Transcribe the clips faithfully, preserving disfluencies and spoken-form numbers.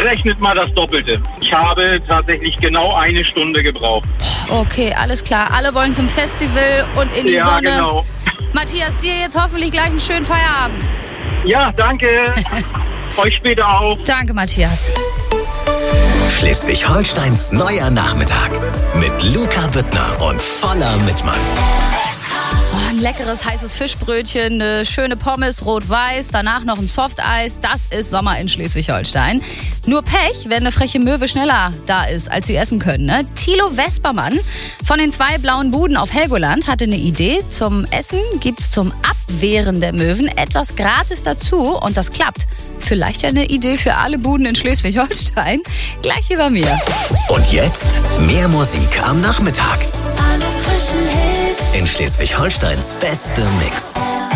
rechnet mal das Doppelte. Ich habe tatsächlich genau eine Stunde gebraucht. Okay, alles klar. Alle wollen zum Festival und in die ja, Sonne. Genau. Matthias, dir jetzt hoffentlich gleich einen schönen Feierabend. Ja, danke. Euch später auch. Danke, Matthias. Schleswig-Holsteins neuer Nachmittag mit Luca Büttner und voller Mitmacht. Oh, ein leckeres, heißes Fischbrötchen, eine schöne Pommes, rot-weiß, danach noch ein Softeis. Das ist Sommer in Schleswig-Holstein. Nur Pech, wenn eine freche Möwe schneller da ist, als sie essen können. Ne? Thilo Vespermann von den zwei blauen Buden auf Helgoland hatte eine Idee. Zum Essen gibt's zum Abwehren der Möwen etwas gratis dazu und das klappt. Vielleicht eine Idee für alle Buden in Schleswig-Holstein. Gleich hier bei mir. Und jetzt mehr Musik am Nachmittag. Alle frischen Hits. In Schleswig-Holsteins beste Mix.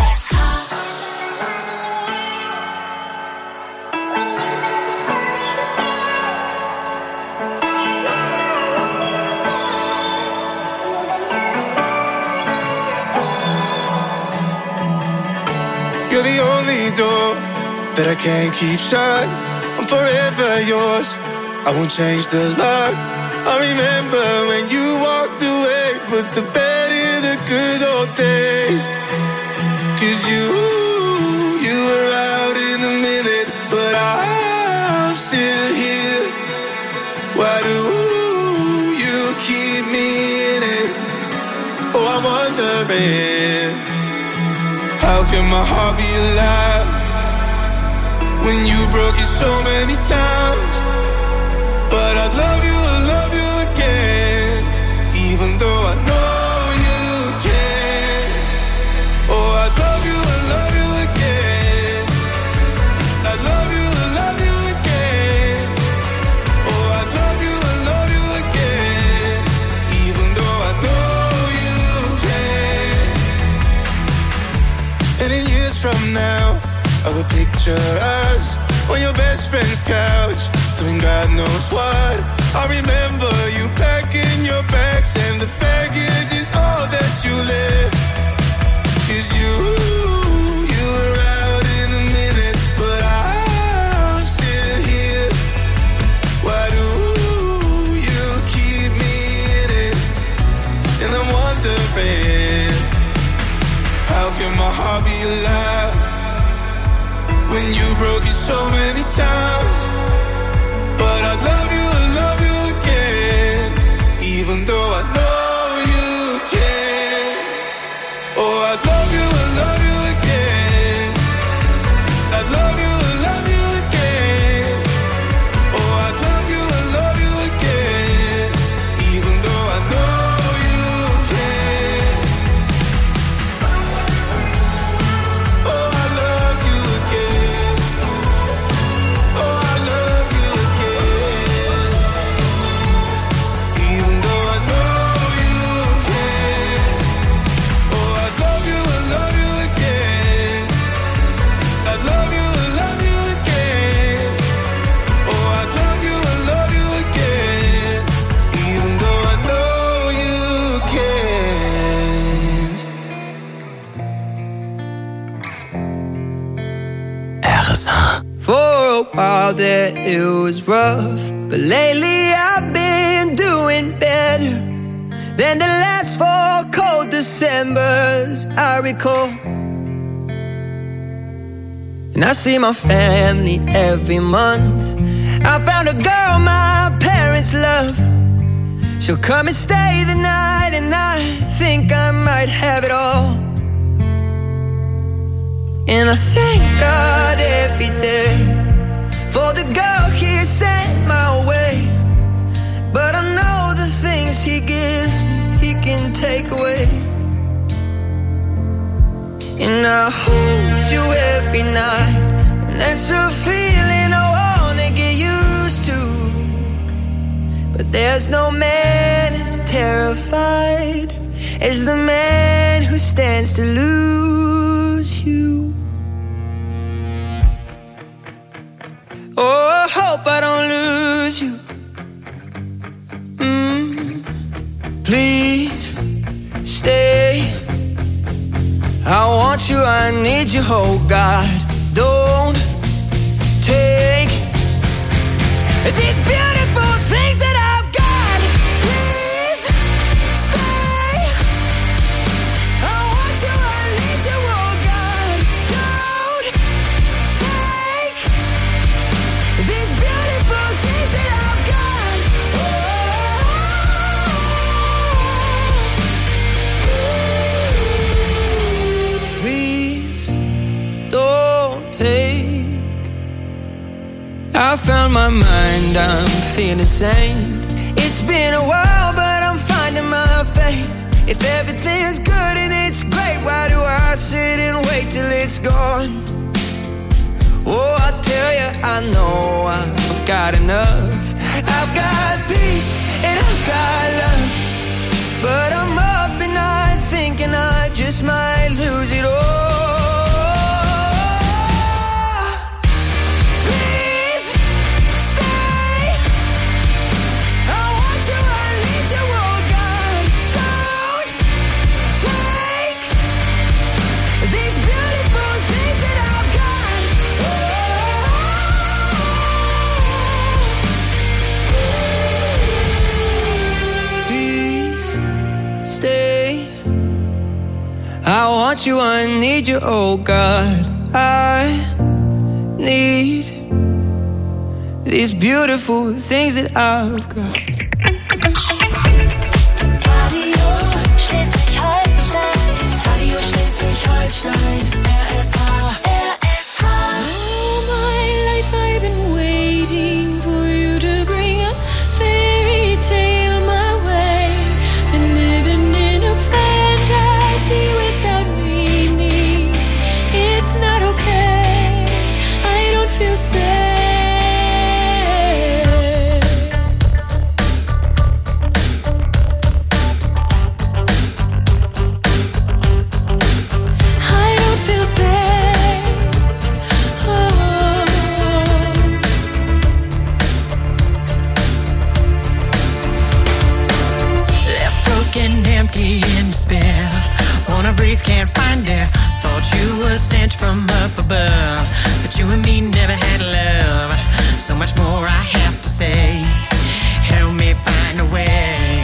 You're the only door that I can't keep shut. I'm forever yours, I won't change the lock. I remember when you walked away, put the bed in the good old days. Cause you, you were out in a minute, but I'm still here. Why do you keep me in it? Oh, I'm wondering, how can my heart be alive when you broke it so many times? But I'd love you, I'd love you again, even though I know you can. Oh, I'd love you, I'd love you again. I'd love you, I'd love you again. Oh, I'd love you, I'd love you again, even though I know you can. And in years from now, I will picture us on your best friend's couch, doing God knows what. I remember you packing your bags, and the baggage is all that you left. Cause you, you were out in a minute, but I'm still here. Why do you keep me in it? And I'm wondering, how can my heart be alive when you broke it so many times? But I'd love you, I'd love you again, even though I know you can. Oh, I'd love you, I'd love you again. I'd love you, I'd love you again. Oh, I'd love you, I'd love you again, even though I know you can. Oh, I love you again. Oh, I love you again, even though I know you can. Oh, I love you, I love you again. I love you, I love you again. Oh, I love you, I love you again, even though I know you can't. R S H. For a while there it was rough, but lately I've been doing better than the last four cold Decembers I recall. And I see my family every month. I found a girl my parents love. She'll come and stay the night, and I think I might have it all. And I thank God every day for the girl He sent my way. But I know the things He gives me, He can take away. And I hold you every night, and that's a feeling I wanna get used to. But there's no man as terrified as the man who stands to lose you. Oh, I hope I don't lose you. Mm, please stay. I want you, I need you, oh God. Don't take I found my mind, I'm feeling sane. It's been a while, but I'm finding my faith. If everything's good and it's great, why do I sit and wait till it's gone? Oh, I tell you, I know I've got enough. I've got peace and I've got love, but I'm up at night thinking I just might lose it all. I want you, I need you, oh God. I need these beautiful things that I've got. Radio Schleswig-Holstein, Radio Schleswig-Holstein, R S H, R S H. All my life I've been waiting for you to bring a fairy tale my way. Been living in a fantasy without meaning. It's not okay, I don't feel safe. Empty in despair, wanna breathe, can't find air. Thought you were sent from up above, but you and me never had love. So much more I have to say, help me find a way.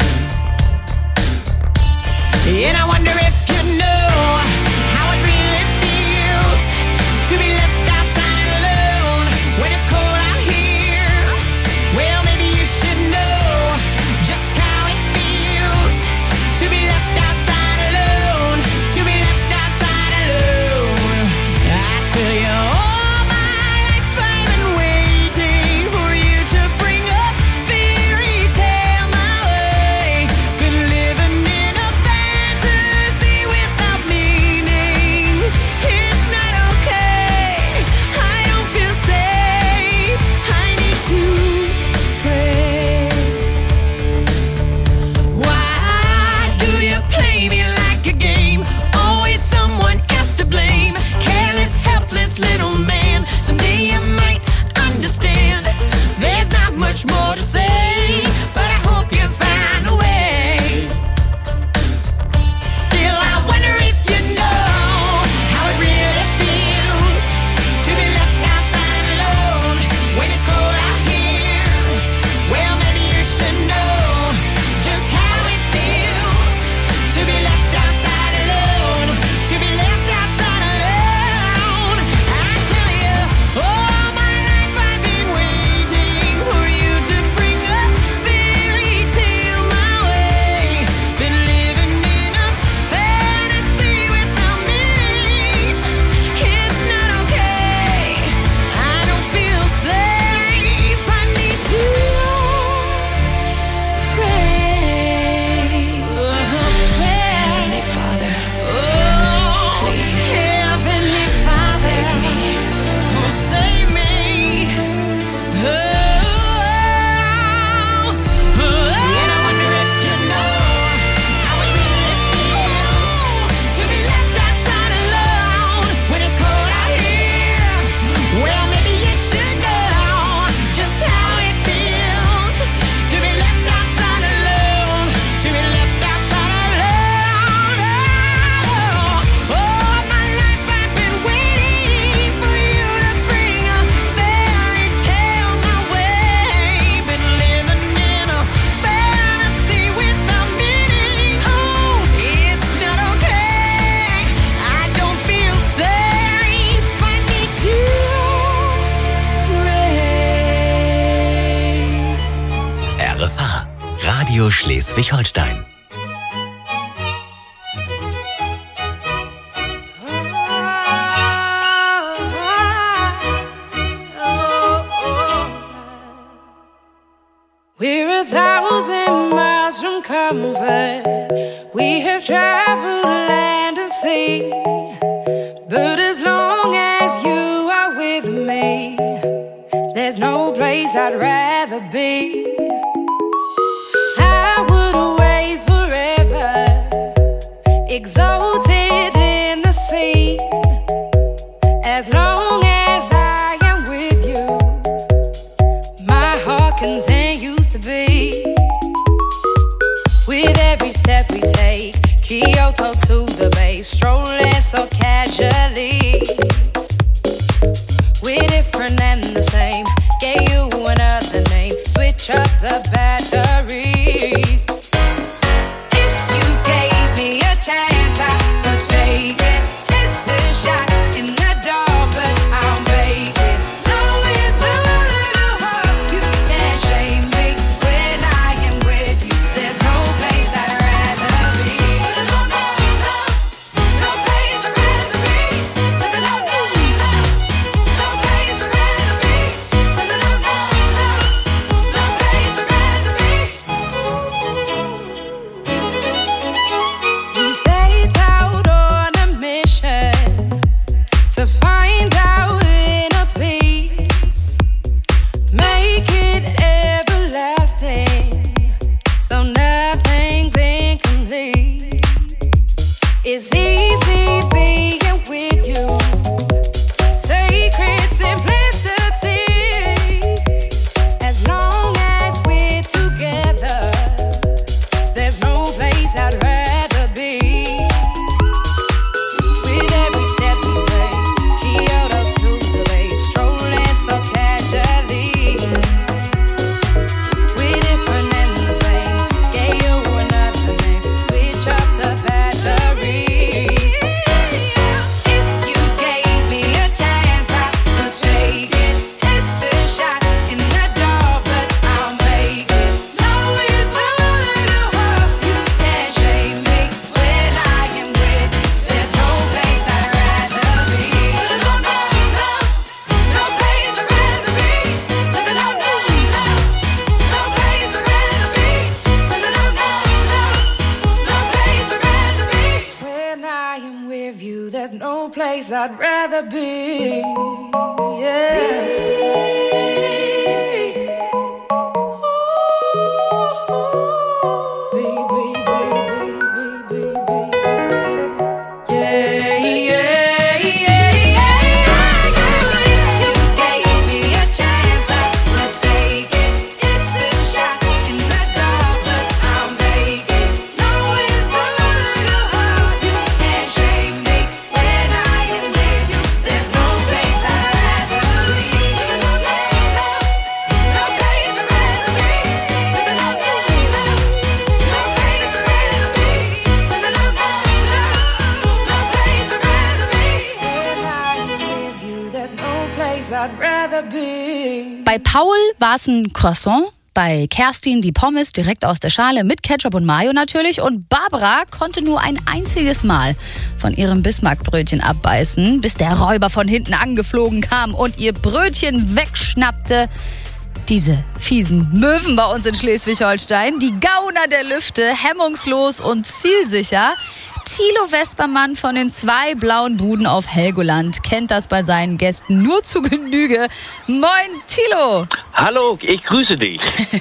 And I wonder if you know how it really feels to be left outside alone when it's cold out here. Well, maybe you should know just how it feels to be left outside alone, to be left outside alone. I tell you, all my life I've been waiting for you to bring a fairy tale my way. Been living in a fantasy without meaning. It's not okay, I don't feel safe, I need to pray. Why do you play me like a game? Always someone else to blame. Careless, helpless little man. Someday you might understand. There's not much more to say, but I hope you find a way. Still, I wonder if you know how it really feels to be left outside alone when it's cold out here. Well, maybe you should know just how it feels to be left outside alone, to be left outside alone. I tell you, all my life I've been waiting for you to bring a fairy tale my way. Been living in a fantasy without meaning. It's not okay, I don't feel safe, I need to pray. Heavenly Father, please, Heavenly Father, save me. Oh, save me. Oh, oh, and I wonder if you know how it really feels to be left outside alone when it's cold out here. Well, maybe you should know just how it feels to be left outside alone, to be left outside alone. Oh, all my life I've been waiting for you to bring a fairy tale my way. Been living in a fantasy without meaning. Oh, it's not okay, I don't feel safe, I need to pray. R S H, Radio Schleswig-Holstein. Oh, oh, oh. thousand miles from comfort. We have traveled land and sea. But as long as you are with me, there's no place I'd rather be. I would away forever, exalted in the sea. As long as I am with you, my heart continues to beat. With every step we take, Kyoto to the bay, strolling so casually. We're different and the same, gave you another name, switch up the batteries. If you gave me a chance, I would take it. It's a shot in the dark, but I'll make it. Knowing the little heart, you can't shame me. When I am with you, there's no place I'd rather be. No, no, no, no place I'd rather be. No, no, no, no, no place I'd rather be. No, no, no, no, no place I'd rather be. We set out on a mission to find our inner peace, make it everlasting, so nothing's incomplete. It's easy being with you, sacred simplicity. As long as we're together, there's no place I'd rather be. With every step we take, Kyoto to the bay, strolling so casually. We're different and the same, gave you another name, switch up the batteries. If you gave me a chance, I would take it. It's a shot in the dark, but I'll make it. Knowing the little heart, you can't shame me. When I am with you, there's no place I'd rather be. No, no, no, no place I'd rather be. No, no, no, no, no place I'd rather be. No, no, no, no, no place I'd rather be. When I am with you, there's no place I'd rather be. I'd rather be. Bei Paul war es ein Croissant, bei Kerstin die Pommes direkt aus der Schale mit Ketchup und Mayo natürlich, und Barbara konnte nur ein einziges Mal von ihrem Bismarckbrötchen abbeißen, bis der Räuber von hinten angeflogen kam und ihr Brötchen wegschnappte. Diese fiesen Möwen bei uns in Schleswig-Holstein, die Gauner der Lüfte, hemmungslos und zielsicher. Thilo Vespermann von den zwei blauen Buden auf Helgoland kennt das bei seinen Gästen nur zu Genüge. Moin, Thilo! Hallo, ich grüße dich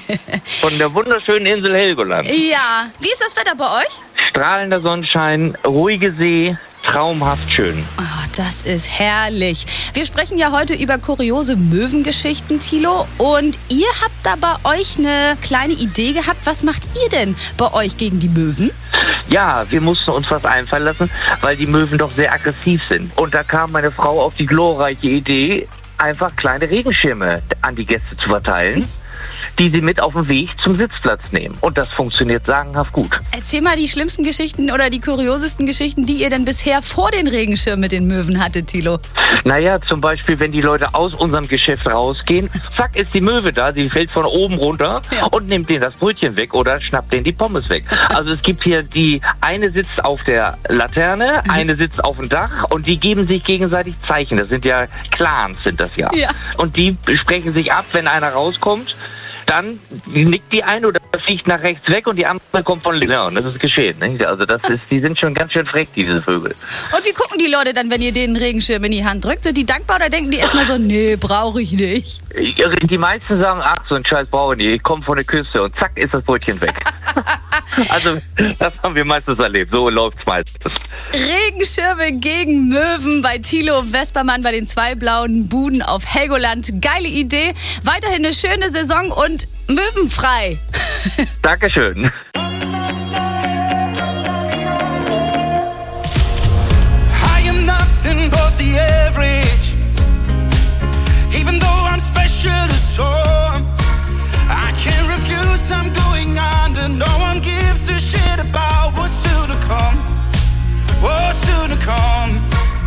von der wunderschönen Insel Helgoland. Ja, wie ist das Wetter bei euch? Strahlender Sonnenschein, ruhige See, traumhaft schön. Oh, das ist herrlich. Wir sprechen ja heute über kuriose Möwengeschichten, Thilo. Und ihr habt da bei euch eine kleine Idee gehabt. Was macht ihr denn bei euch gegen die Möwen? Ja, wir mussten uns was einfallen lassen, weil die Möwen doch sehr aggressiv sind. Und da kam meine Frau auf die glorreiche Idee, einfach kleine Regenschirme an die Gäste zu verteilen, die sie mit auf den Weg zum Sitzplatz nehmen. Und das funktioniert sagenhaft gut. Erzähl mal die schlimmsten Geschichten oder die kuriosesten Geschichten, die ihr denn bisher vor den Regenschirmen mit den Möwen hattet, Thilo. Naja, zum Beispiel, wenn die Leute aus unserem Geschäft rausgehen, zack, ist die Möwe da, sie fällt von oben runter ja. und nimmt denen das Brötchen weg oder schnappt denen die Pommes weg. Also es gibt hier die, eine sitzt auf der Laterne, mhm. eine sitzt auf dem Dach und die geben sich gegenseitig Zeichen. Das sind ja Clans, sind das ja. ja. Und die sprechen sich ab, wenn einer rauskommt, dann nickt die eine oder fliegt nach rechts weg und die andere kommt von links. Ja, und das ist geschehen. Nicht? Also das ist, die sind schon ganz schön frech, diese Vögel. Und wie gucken die Leute dann, wenn ihr den Regenschirm in die Hand drückt? Sind die dankbar oder denken die erstmal so, nee, brauche ich nicht? Die meisten sagen, ach, so ein Scheiß brauche ich nicht. Ich komme von der Küste und zack, ist das Brötchen weg. Also, das haben wir meistens erlebt. So läuft's meistens. Regenschirme gegen Möwen bei Thilo Vespermann bei den zwei blauen Buden auf Helgoland. Geile Idee. Weiterhin eine schöne Saison und möwenfrei. Dankeschön. I am nothing but the average. Even though I'm special to some, I can't refuse, I'm going under. No one gives a shit about what's soon to come. What's soon to come.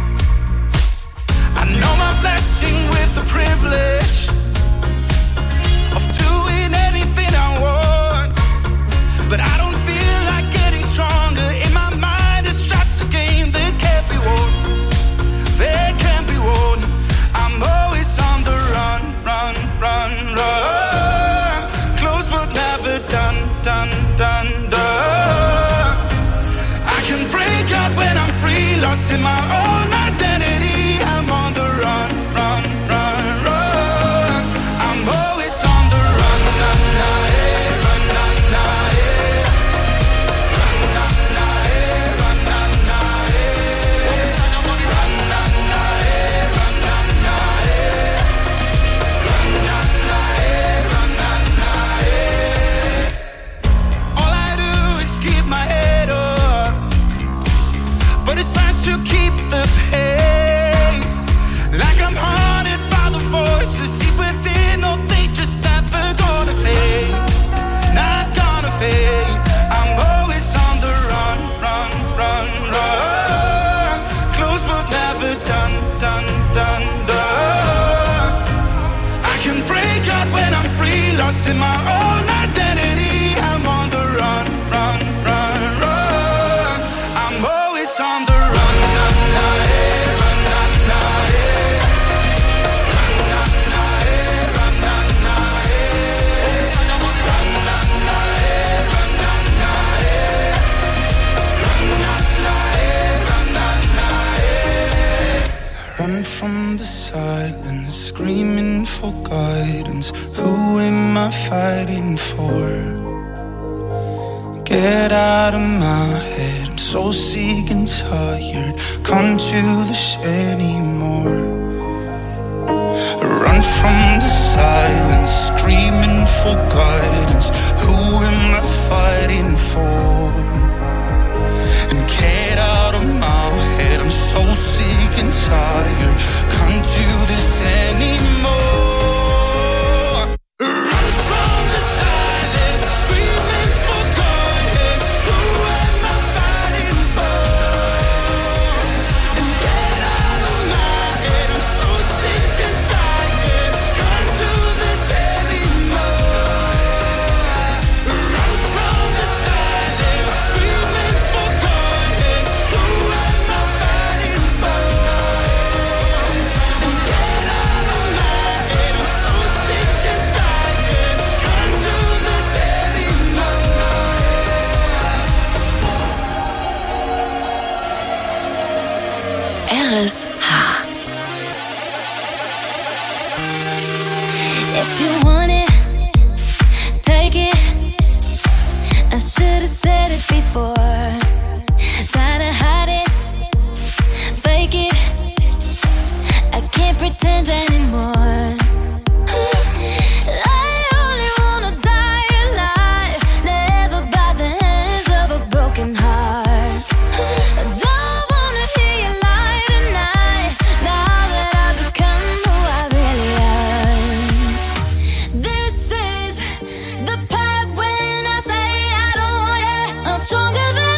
I know my blessing with the privilege of doing anything I want, but I don't feel like getting stronger. In my mind it's just a game that can't be won. That can't be won. I'm always on the run, run, run, run. Close but never done, done, done, done. I can break out when I'm free, lost in my own identity. I'm on the run, run, run, run. I'm always on the run, na, na, eh, run, na, na, eh. Run, na, na, eh, run, na, na, eh. Run, na, na, eh, run, na, na, eh. Run, na, na, eh, run, na, na, eh. All I do is keep my head up, but it's time to keep the pace. Like I'm haunted by the voices deep within. No, they just never gonna fade. Not gonna fade. I'm always on the run, run, run, run. Close but never done, done, done, done. I can break out when I'm free, lost in my own identity. I'm on the run, run, run, run. I'm always on the run, na, na, eh, run, na, na, eh. Run, na, na, eh, run, na, na, eh. Run, na, na, eh, run, na, na, eh. Run, na, na, eh, run, na, na, eh. Run from the silence, screaming for guidance. Who am I fighting for? Get out of my head, I'm so sick and tired. Come to this anymore. Run from the silence, screaming for guidance. Who am I fighting for? And get out of my head, I'm so sick and tired. Can't do this anymore. Run from the silence, screaming for guidance. Who am I fighting for? And get out of my head, I'm so sick and tired. Can't do this anymore. Run from the silence, screaming for guidance. Who am I fighting for? And get out of my head, I'm so sick and tired. Can't do this anymore. R S H. If you want it, take it. I should have said it before. Try to hide it, fake it. I can't pretend anymore. I only wanna die alive, never by the hands of a broken heart. I don't wanna hear you lie tonight, now that I've become who I really am. This is the part when I say I don't want it. I'm stronger than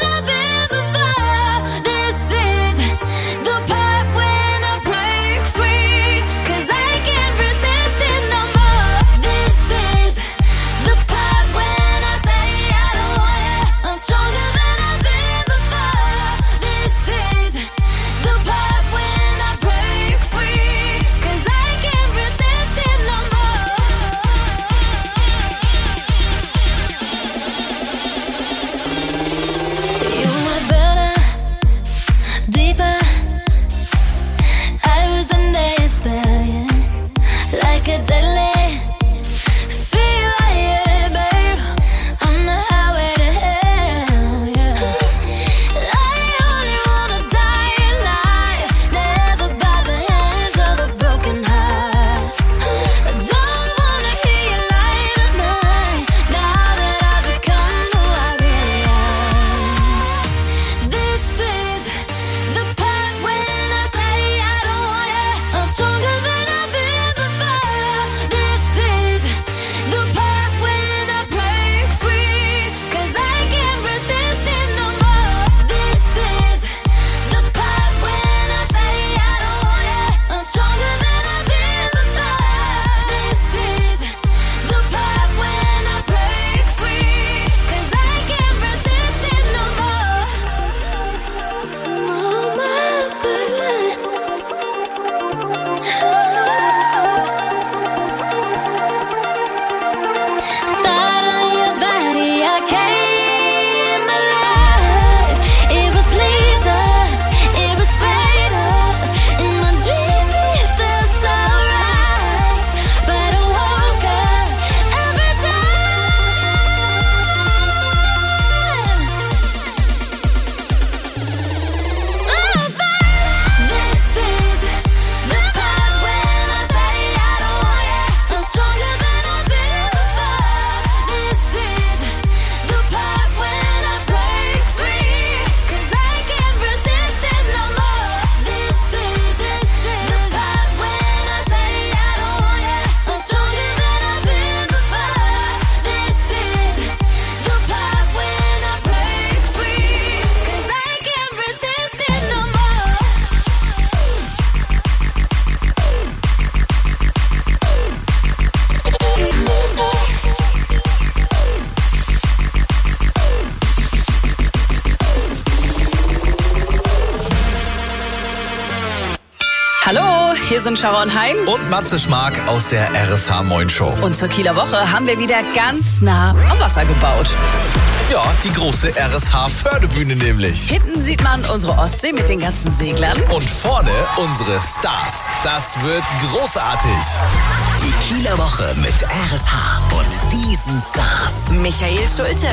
Wir sind Sharon Hein und Matze Schmark aus der R S H Moin Show. Und zur Kieler Woche haben wir wieder ganz nah am Wasser gebaut. Ja, die große R S H Fördebühne nämlich. Hinten sieht man unsere Ostsee mit den ganzen Seglern. Und vorne unsere Stars. Das wird großartig. Die Kieler Woche mit R S H und diesen Stars. Michael Schulte.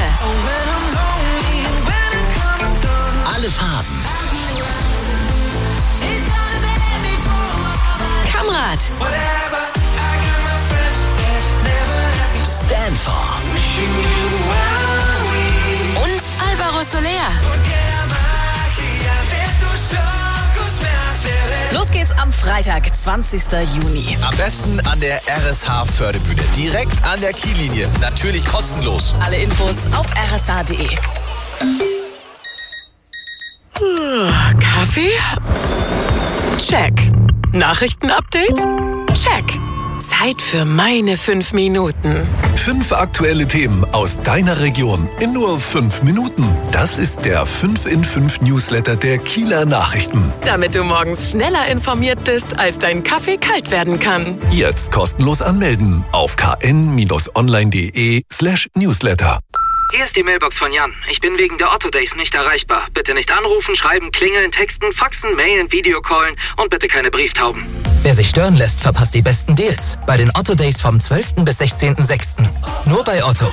Alle Farben. Kamrat. Stanford. Und Alvaro Soler. Los geht's am Freitag, zwanzigsten Juni. Am besten an der R S H Fördebühne. Direkt an der Kiellinie. Natürlich kostenlos. Alle Infos auf r s h punkt d e. Kaffee? Check. Nachrichtenupdates? Check. Zeit für meine fünf Minuten. Fünf aktuelle Themen aus deiner Region in nur fünf Minuten. Das ist der fünf in fünf Newsletter der Kieler Nachrichten. Damit du morgens schneller informiert bist, als dein Kaffee kalt werden kann. Jetzt kostenlos anmelden auf kn-online.de slash newsletter. Hier ist die Mailbox von Jan. Ich bin wegen der Otto Days nicht erreichbar. Bitte nicht anrufen, schreiben, klingeln, texten, faxen, mailen, Videocallen und bitte keine Brieftauben. Wer sich stören lässt, verpasst die besten Deals. Bei den Otto Days vom zwölften bis sechzehnten sechsten Nur bei Otto.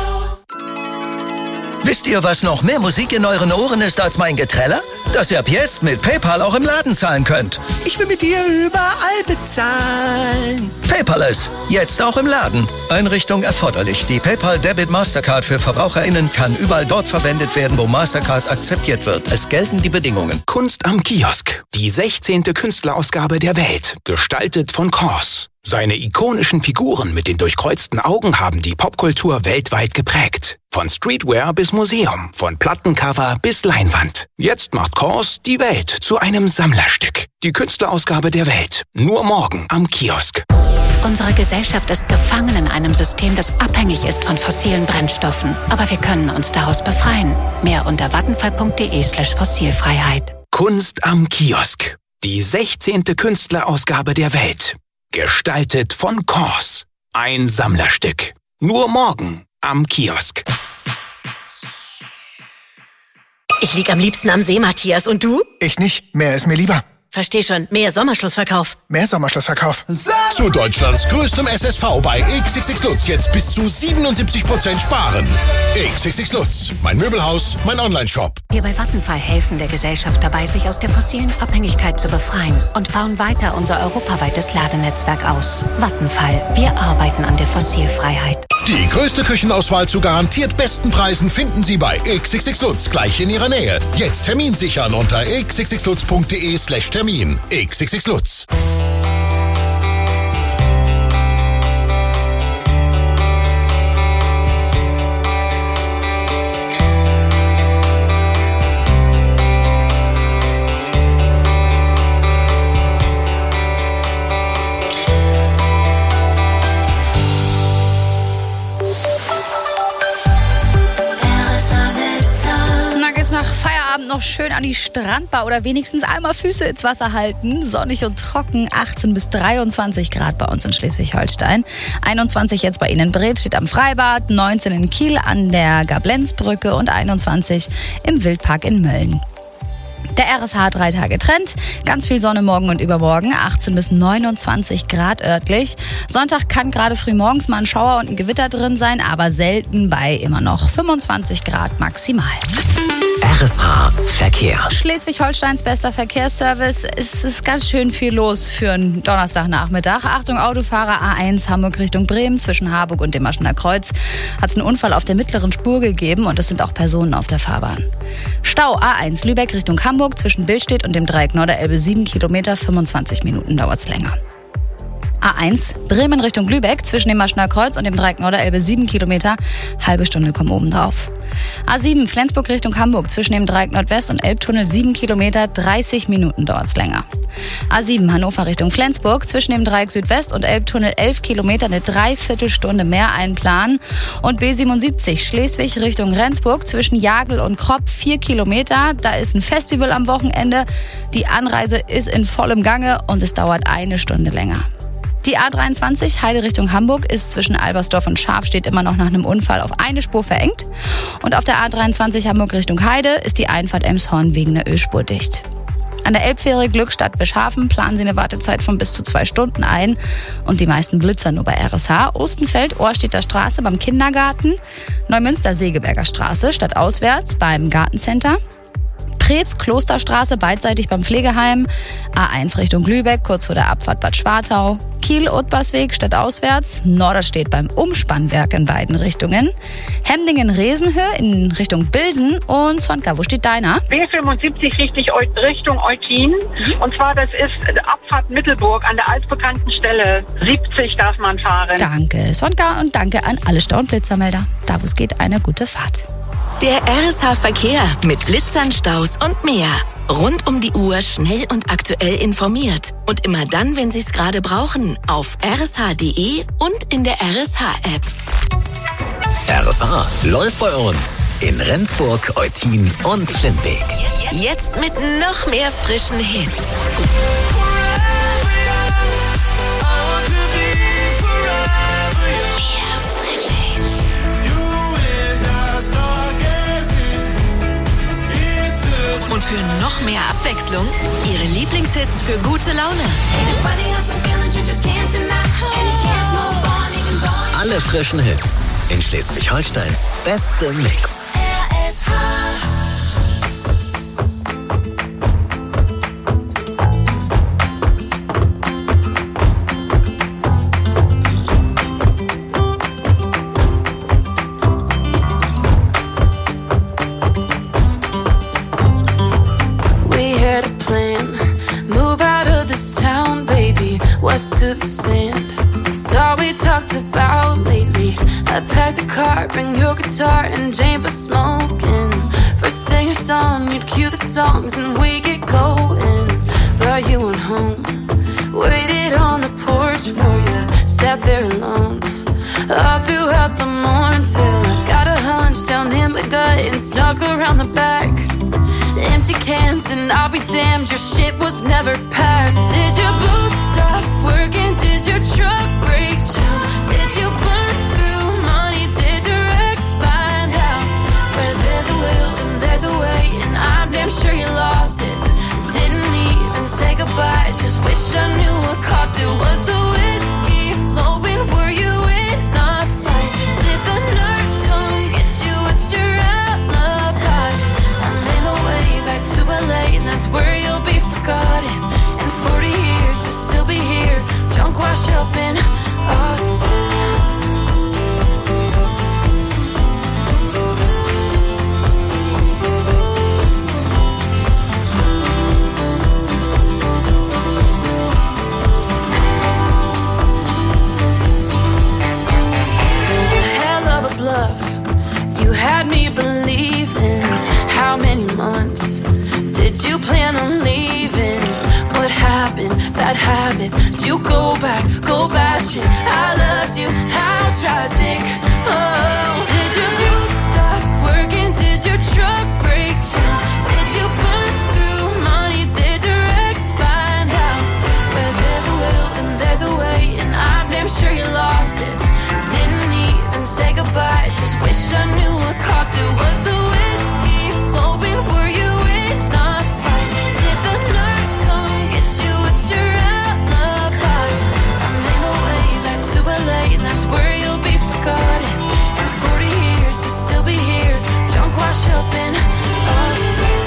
Wisst ihr, was noch mehr Musik in euren Ohren ist als mein Geträller? Dass ihr ab jetzt mit PayPal auch im Laden zahlen könnt. Ich will mit dir überall bezahlen. Paperless, jetzt auch im Laden. Einrichtung erforderlich. Die PayPal Debit Mastercard für VerbraucherInnen kann überall dort verwendet werden, wo Mastercard akzeptiert wird. Es gelten die Bedingungen. Kunst am Kiosk. Die sechzehnte Künstlerausgabe der Welt. Gestaltet von Kors. Seine ikonischen Figuren mit den durchkreuzten Augen haben die Popkultur weltweit geprägt. Von Streetwear bis Museum, von Plattencover bis Leinwand. Jetzt macht Kors die Welt zu einem Sammlerstück. Die Künstlerausgabe der Welt. Nur morgen am Kiosk. Unsere Gesellschaft ist gefangen in einem System, das abhängig ist von fossilen Brennstoffen. Aber wir können uns daraus befreien. Mehr unter vattenfall.de slash fossilfreiheit. Kunst am Kiosk. Die sechzehnte Künstlerausgabe der Welt. Gestaltet von Kors. Ein Sammlerstück. Nur morgen am Kiosk. Ich lieg am liebsten am See, Matthias. Und du? Ich nicht. Mehr ist mir lieber. Versteh schon. Mehr Sommerschlussverkauf. Mehr Sommerschlussverkauf. Zu Deutschlands größtem S S V bei X X X Lutz jetzt bis zu siebenundsiebzig Prozent sparen. X X X Lutz, mein Möbelhaus, mein Onlineshop. Wir bei Vattenfall helfen der Gesellschaft dabei, sich aus der fossilen Abhängigkeit zu befreien und bauen weiter unser europaweites Ladenetzwerk aus. Vattenfall, wir arbeiten an der Fossilfreiheit. Die größte Küchenauswahl zu garantiert besten Preisen finden Sie bei X X X Lutz gleich in Ihrer Nähe. Jetzt Termin sichern unter x x x lutz punkt d e slash Termin. X X X Lutz. Nach Feierabend noch schön an die Strandbar oder wenigstens einmal Füße ins Wasser halten. Sonnig und trocken, achtzehn bis dreiundzwanzig Grad bei uns in Schleswig-Holstein. einundzwanzig jetzt bei Ihnen in Breth, steht am Freibad, neunzehn in Kiel an der Gablenzbrücke und einundzwanzig im Wildpark in Mölln. Der R S H drei Tage Trend, ganz viel Sonne morgen und übermorgen, achtzehn bis neunundzwanzig Grad örtlich. Sonntag kann gerade früh morgens mal ein Schauer und ein Gewitter drin sein, aber selten bei immer noch fünfundzwanzig Grad maximal. R S H Verkehr. Schleswig-Holsteins bester Verkehrsservice. Es ist ganz schön viel los für einen Donnerstagnachmittag. Achtung, Autofahrer, A eins Hamburg Richtung Bremen zwischen Harburg und dem Maschener Kreuz hat es einen Unfall auf der mittleren Spur gegeben und es sind auch Personen auf der Fahrbahn. Stau A eins Lübeck Richtung Hamburg zwischen Billstedt und dem Dreieck Norderelbe sieben Kilometer, fünfundzwanzig Minuten dauert es länger. A eins, Bremen Richtung Lübeck, zwischen dem Maschner Kreuz und dem Dreieck Norderelbe sieben Kilometer, halbe Stunde kommen oben drauf. A sieben, Flensburg Richtung Hamburg, zwischen dem Dreieck Nordwest und Elbtunnel sieben Kilometer, dreißig Minuten dauert's länger. A sieben, Hannover Richtung Flensburg, zwischen dem Dreieck Südwest und Elbtunnel elf Kilometer, eine Dreiviertelstunde mehr einplanen. Und B siebenundsiebzig, Schleswig Richtung Rendsburg, zwischen Jagel und Kropp, vier Kilometer. Da ist ein Festival am Wochenende. Die Anreise ist in vollem Gange und es dauert eine Stunde länger. Die A dreiundzwanzig, Heide Richtung Hamburg, ist zwischen Albersdorf und Schafstedt immer noch nach einem Unfall auf eine Spur verengt. Und auf der A dreiundzwanzig Hamburg Richtung Heide ist die Einfahrt Elmshorn wegen der Ölspur dicht. An der Elbfähre Glückstadt-Bischhafen planen sie eine Wartezeit von bis zu zwei Stunden ein. Und die meisten blitzern nur bei R S H. Ostenfeld, Ohrstedter Straße beim Kindergarten. Neumünster, Segeberger Straße, stadtauswärts beim Gartencenter. Preetz, Klosterstraße, beidseitig beim Pflegeheim. A eins Richtung Lübeck, kurz vor der Abfahrt Bad Schwartau. Kiel, Ottbarsweg, stadtauswärts. Norderstedt beim Umspannwerk in beiden Richtungen. Hemdingen, Resenhöhe in Richtung Bilsen. Und Zonka, wo steht deiner? B fünfundsiebzig richtig Richtung Eutin. Und zwar, das ist Abfahrt Mittelburg an der altbekannten Stelle. siebzig darf man fahren. Danke, Zonka, und danke an alle Stau- und Blitzermelder. Da, wo es geht, eine gute Fahrt. Der R S H-Verkehr mit Blitzern, Staus und mehr. Rund um die Uhr schnell und aktuell informiert. Und immer dann, wenn Sie es gerade brauchen. Auf r s h punkt d e und in der R S H-App. R S H läuft bei uns in Rendsburg, Eutin und Schindweg. Jetzt mit noch mehr frischen Hits. Und für noch mehr Abwechslung, Ihre Lieblingshits für gute Laune. Alle frischen Hits in Schleswig-Holsteins bestem Mix. R S H. To the sand, it's all we talked about lately. I packed a car, bring your guitar and Jane for smoking. First thing at dawn, you'd cue the songs and we get going. But you went home, waited on the porch for you, sat there alone all throughout the morning till I got a hunch down in my gut and snuck around the back. Empty cans and I'll be damned, your shit was never packed. Did your boots stop working? Did your truck break down? Did you burn through money? Did your ex find out? Where there's a will and there's a way, and I'm damn sure you lost it. Didn't even say goodbye, just wish I knew what caused it. Was the whiskey flowing? Were you in a fight? Did the nurse come get you? What's your alibi? I made my way back to L A, and that's where you'll be forgotten. In forty years, you'll still be here, drunk, wash up in Austin. You had me believing. How many months did you plan on leaving? What happened? Bad habits. Did you go back? Go bashing. I loved you. How tragic. Oh, did your boots stop working? Did your truck break down? Did you burn through money? Did your ex find out? Where there's a will and there's a way, and I'm damn sure you lost it. Didn't even say goodbye, just wish I knew what caused it. Was the whiskey flowing? Were you in a fight? Did the nurse come get you? What's your alibi? I made my way back to L A, and that's where you'll be forgotten. In forty years, you'll still be here, drunk, wash up in Austin.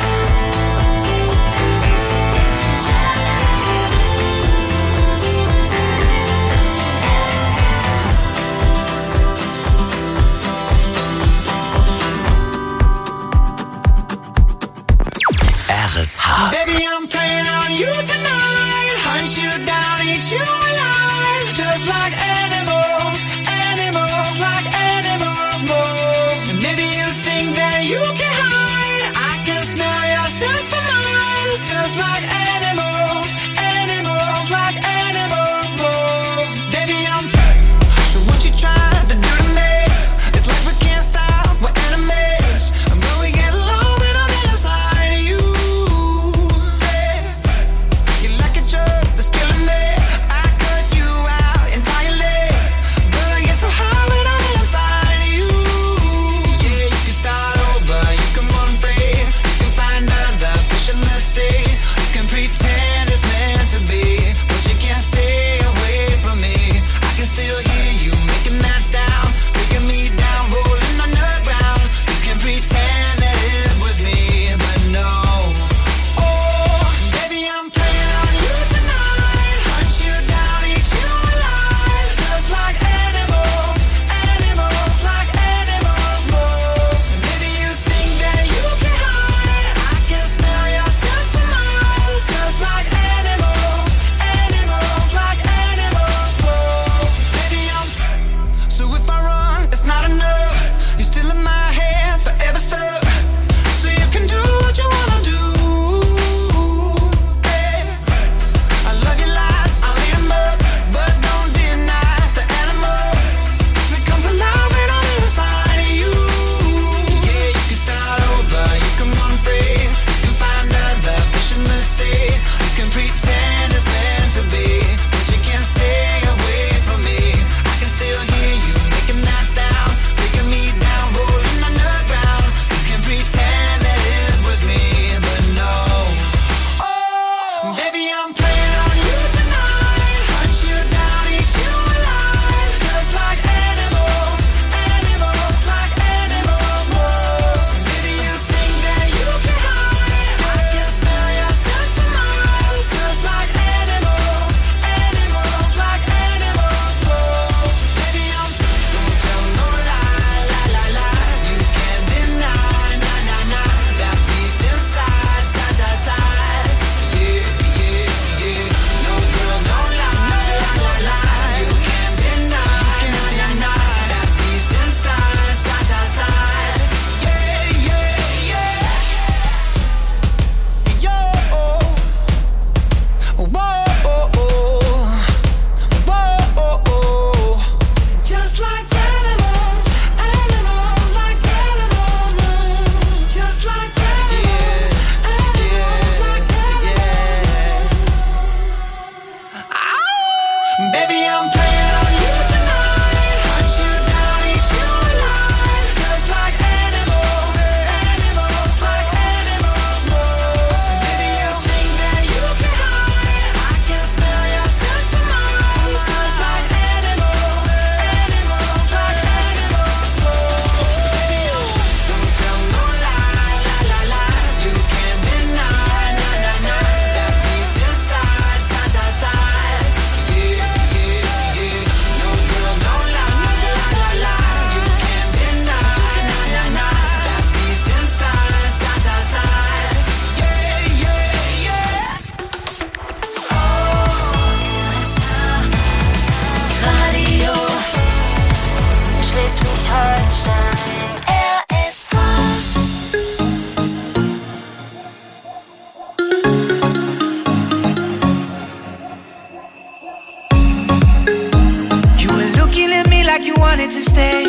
stay.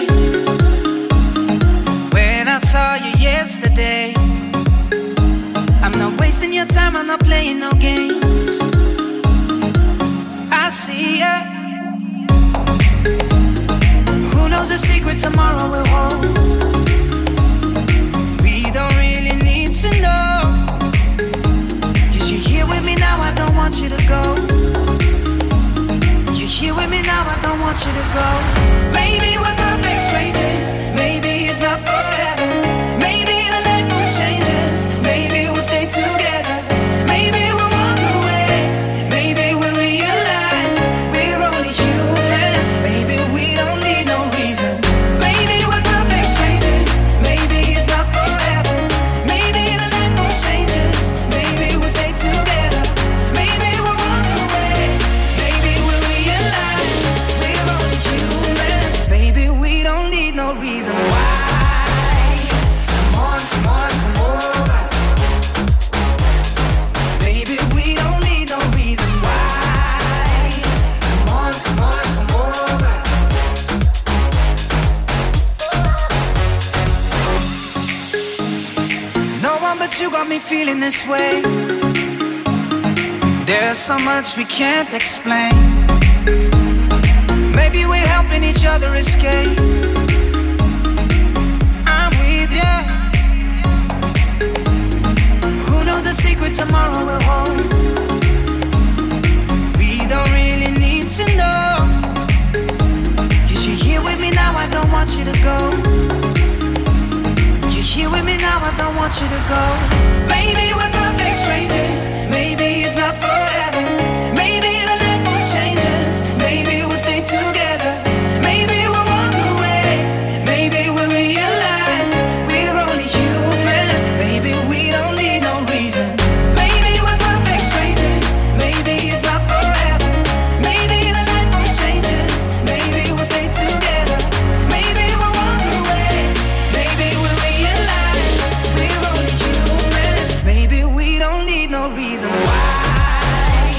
When I saw you yesterday, I'm not wasting your time, I'm not playing no games. I see ya. Who knows the secret tomorrow will hold? We don't really need to know. Cause you're here with me now, I don't want you to go. You're here with me now, I don't want you to go. Maybe we're perfect strangers, maybe it's not forever. Maybe the night will change us, maybe we'll stay together. Maybe we'll walk away, maybe we'll realize we're only human. Maybe we don't need no reason. Maybe we're perfect strangers, maybe it's not forever. Maybe the night will change us, maybe we'll stay together. Maybe we'll walk away, maybe we'll realize we're only human. Baby, we don't need no reason why. Come on, come on, come over. Baby, we don't need no reason why. Come on, come on, come over. No one but you got me feeling this way. There's so much we can't explain. Maybe we're helping each other escape. I'm with ya. Who knows the secret tomorrow will hold? We don't really need to know. Cause you're here with me now, I don't want you to go. You're here with me now, I don't want you to go. Maybe we're perfect strangers, maybe it's not forever. Maybe the night will change us, maybe we'll stay together. Maybe we'll walk away, maybe we'll realize we're only human. Baby, we don't need no reason. Maybe we're perfect strangers, maybe it's not forever. Maybe the night will change us, maybe we'll stay together. Maybe we'll walk away, maybe we'll realize we're only human. Maybe we don't need no reason why.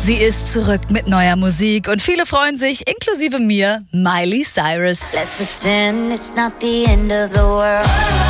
Sie ist zurück mit neuer Musik und viele freuen sich, inklusive mir, Miley Cyrus. Let's pretend it's not the end of the world.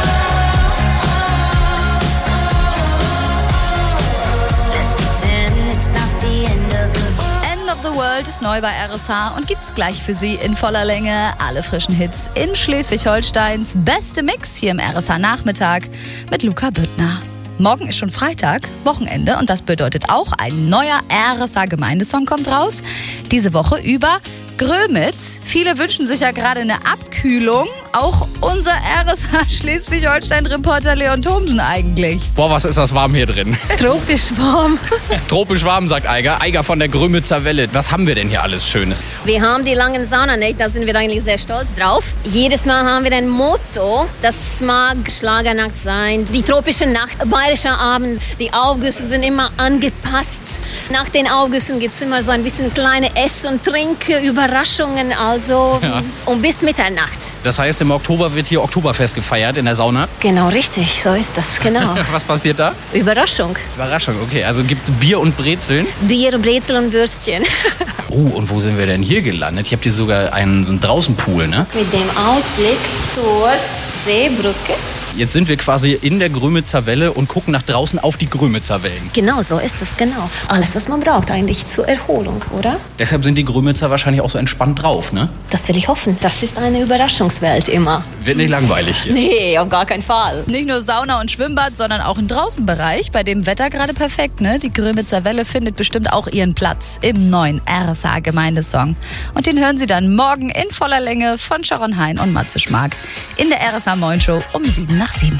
Let's pretend it's not the end of the world. End of the World ist neu bei R S H und gibt's gleich für Sie in voller Länge alle frischen Hits in Schleswig-Holsteins beste Mix hier im R S H Nachmittag mit Luca Büttner. Morgen ist schon Freitag, Wochenende, und das bedeutet auch, ein neuer R S H-Gemeindesong kommt raus. Diese Woche über Grömitz. Viele wünschen sich ja gerade eine Abkühlung. Auch unser R S H Schleswig-Holstein-Reporter Leon Thomsen eigentlich. Boah, was ist das warm hier drin? Tropisch warm. Tropisch warm, sagt Eiger. Eiger von der Grömitzer Welle. Was haben wir denn hier alles Schönes? Wir haben die langen Saunanächte, da sind wir eigentlich sehr stolz drauf. Jedes Mal haben wir ein Motto, das mag Schlagernacht sein, die tropische Nacht, bayerischer Abend. Die Aufgüsse sind immer angepasst. Nach den Aufgüssen gibt es immer so ein bisschen kleine Ess- und Trinküberraschungen, also Ja. um bis Mitternacht. Das heißt, im Oktober wird hier Oktoberfest gefeiert in der Sauna. Genau, richtig, so ist das, genau. Was passiert da? Überraschung. Überraschung, okay. Also gibt's Bier und Brezeln. Bier, Brezel und Würstchen. Oh, und wo sind wir denn hier gelandet? Hier habt ihr sogar einen, so einen Draußenpool, ne? Mit dem Ausblick zur Seebrücke. Jetzt sind wir quasi in der Grömitzer Welle und gucken nach draußen auf die Grömitzer Wellen. Genau, so ist es, genau. Alles, was man braucht eigentlich zur Erholung, oder? Deshalb sind die Grömitzer wahrscheinlich auch so entspannt drauf, ne? Das will ich hoffen. Das ist eine Überraschungswelt immer. Wird nicht langweilig hier. Nee, auf gar keinen Fall. Nicht nur Sauna und Schwimmbad, sondern auch im Draußenbereich, bei dem Wetter gerade perfekt, ne? Die Grömitzer Welle findet bestimmt auch ihren Platz im neuen R S H-Gemeindesong. Und den hören Sie dann morgen in voller Länge von Sharon Hein und Matze Schmark in der R S H Moin Show um sieben nach sieben.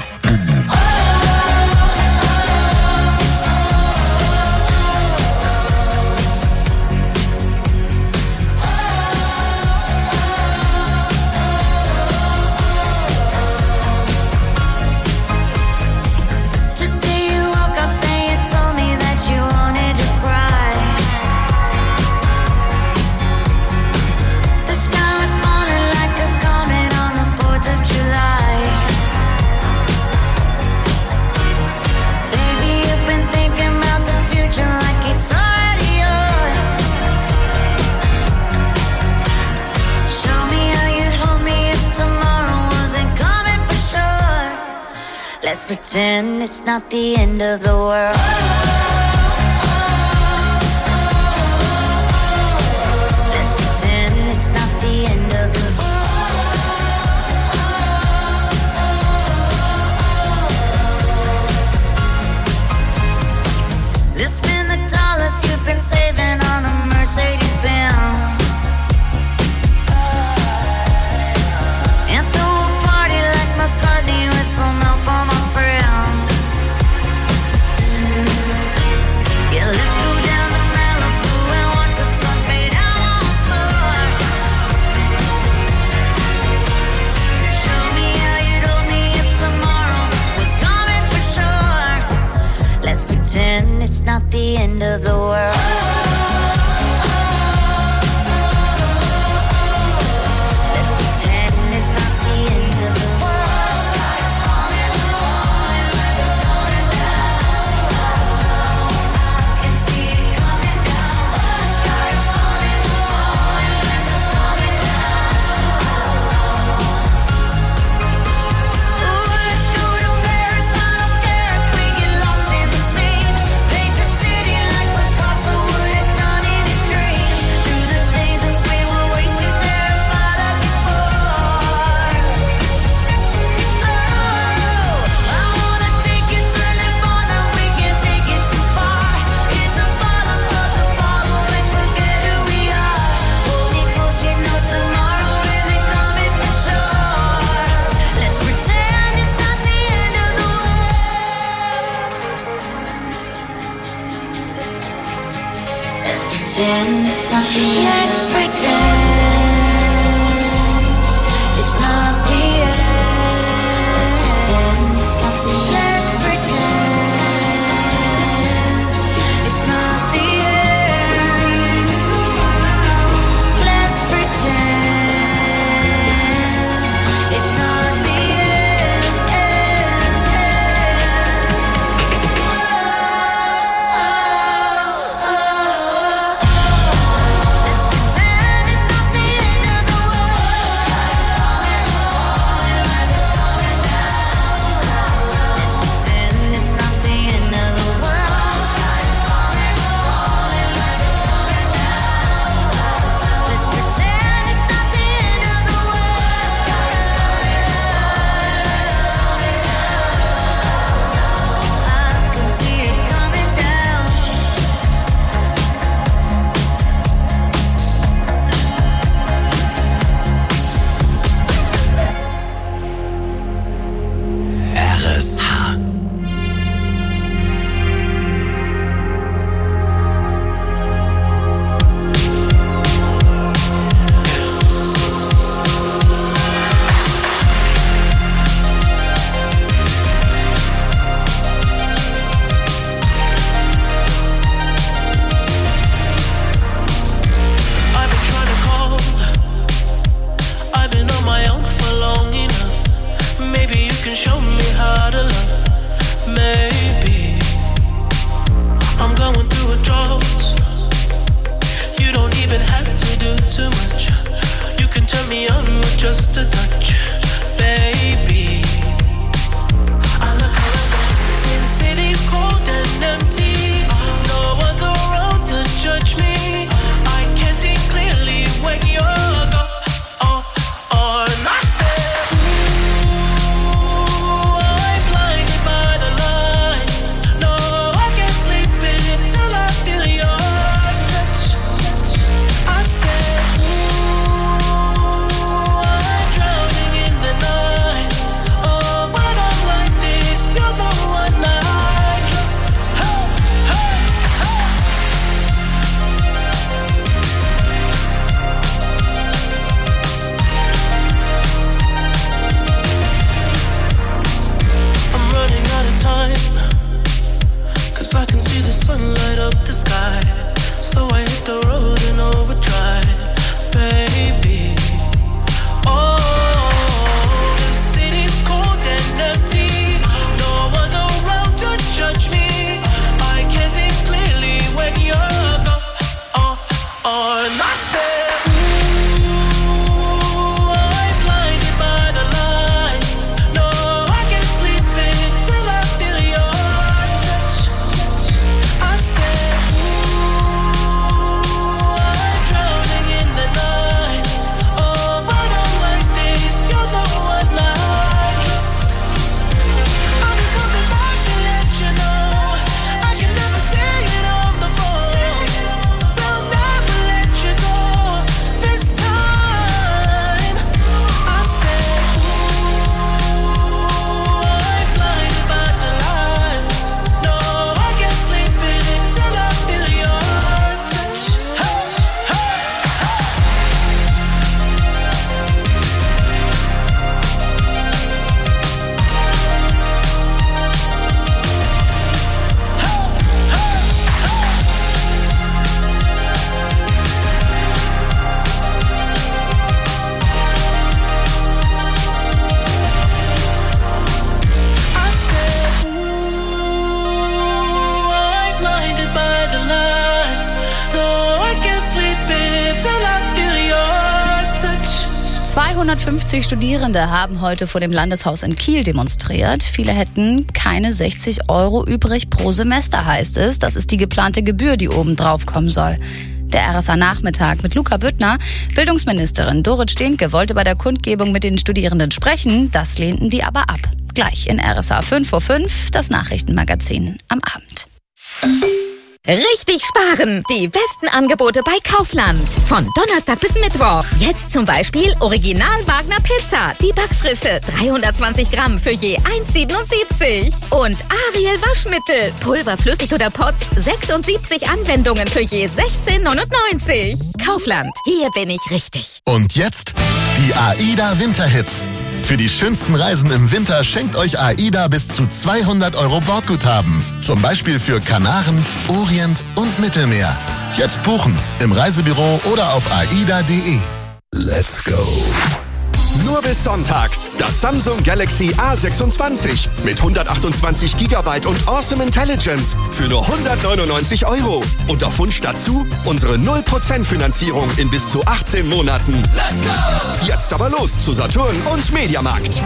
Let's pretend it's not the end of the world. Let's pretend it's not the end of the world. Let's spend the dollars you've been saving on a Mercedes Benz. And throw a party like McCartney with some help on my friends. Yeah, let's go down to Malibu and watch the sun fade out once more. Show me how you'd hold me if tomorrow was coming for sure. Let's pretend it's not the end of the world. Let's pretend it's not the end. Let's pretend it's not the end. Let's pretend it's not the end. zweihundertfünfzig Studierende haben heute vor dem Landeshaus in Kiel demonstriert. Viele hätten keine sechzig Euro übrig pro Semester, heißt es. Das ist die geplante Gebühr, die oben drauf kommen soll. Der R S A-Nachmittag mit Luca Büttner. Bildungsministerin Dorit Stehnke wollte bei der Kundgebung mit den Studierenden sprechen. Das lehnten die aber ab. Gleich in R S A fünf vor fünf, das Nachrichtenmagazin am Abend. Richtig sparen! Die besten Angebote bei Kaufland. Von Donnerstag bis Mittwoch. Jetzt zum Beispiel Original Wagner Pizza. Die Backfrische. dreihundertzwanzig Gramm für je eins Komma siebenundsiebzig. Und Ariel Waschmittel. Pulver, flüssig oder Pots. sechsundsiebzig Anwendungen für je sechzehn neunundneunzig. Kaufland. Hier bin ich richtig. Und jetzt die AIDA Winterhits. Für die schönsten Reisen im Winter schenkt euch AIDA bis zu zweihundert Euro Bordguthaben. Zum Beispiel für Kanaren, Orient und Mittelmeer. Jetzt buchen im Reisebüro oder auf aida punkt de. Let's go. Nur bis Sonntag. Das Samsung Galaxy A sechsundzwanzig mit hundertachtundzwanzig Gigabyte und Awesome Intelligence für nur hundertneunundneunzig Euro. Und auf Wunsch dazu unsere null Prozent Finanzierung in bis zu achtzehn Monaten. Let's go! Jetzt aber los zu Saturn und Mediamarkt.